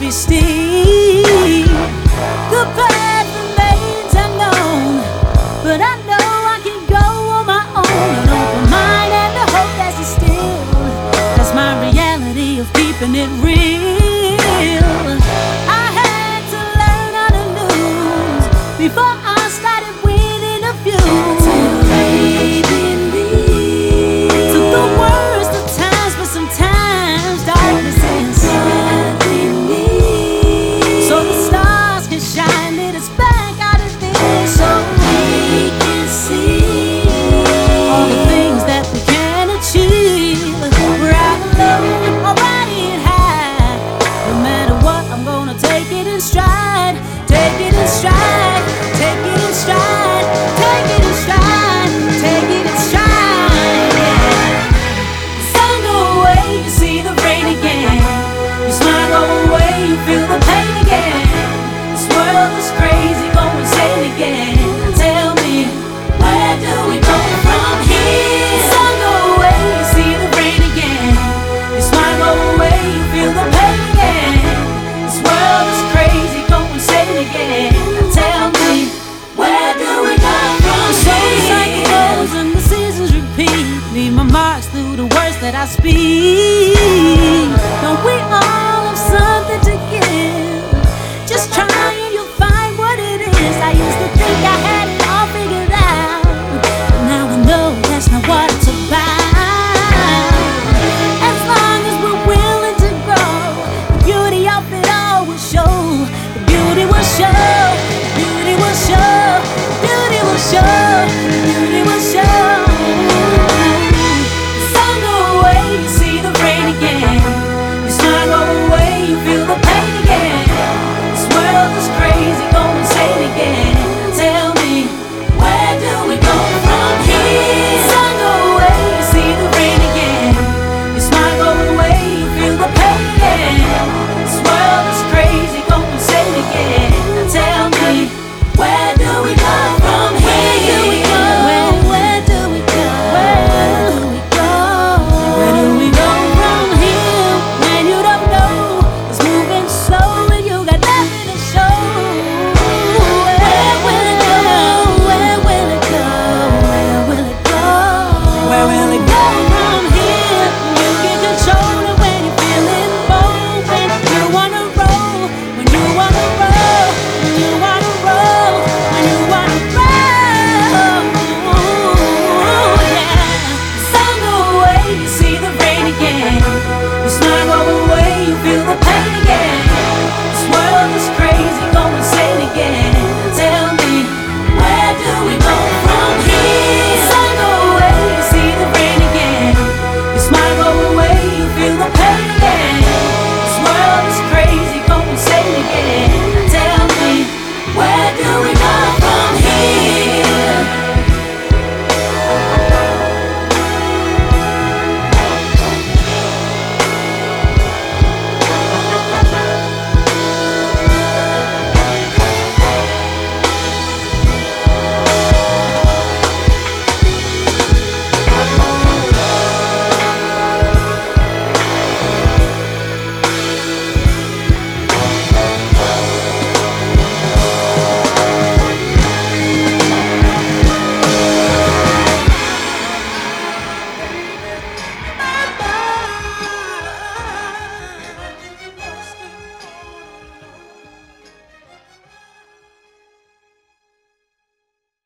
be steep. The path remains unknown, but I know I can go on my own. An open mind and the hope that's instilled, that's my reality of keeping it real. I had to learn how to lose before I started winning a few. Took the worst of times, but sometimes darkness is in me. So the stars can shine, lead us back out of this, so we can see all the things that we can achieve. We're out alone, or riding high. No matter what, I'm gonna take it in stride. Take it in stride. Take it in stride. Take it in stride. Take it in stride. Yeah. The sun go away, you see the rain again. Your smile go away, you feel the pain again. This world is crazy, go insane again. Tell me, where do we go from here? The sun go away, you see the rain again. Your smile go away, you feel the pain again. This world is crazy, go insane again. Tell me, where do we go from here? The cycle goes and the seasons repeat. Leave my marks through the words that I speak. Don't we all have something to give? Just try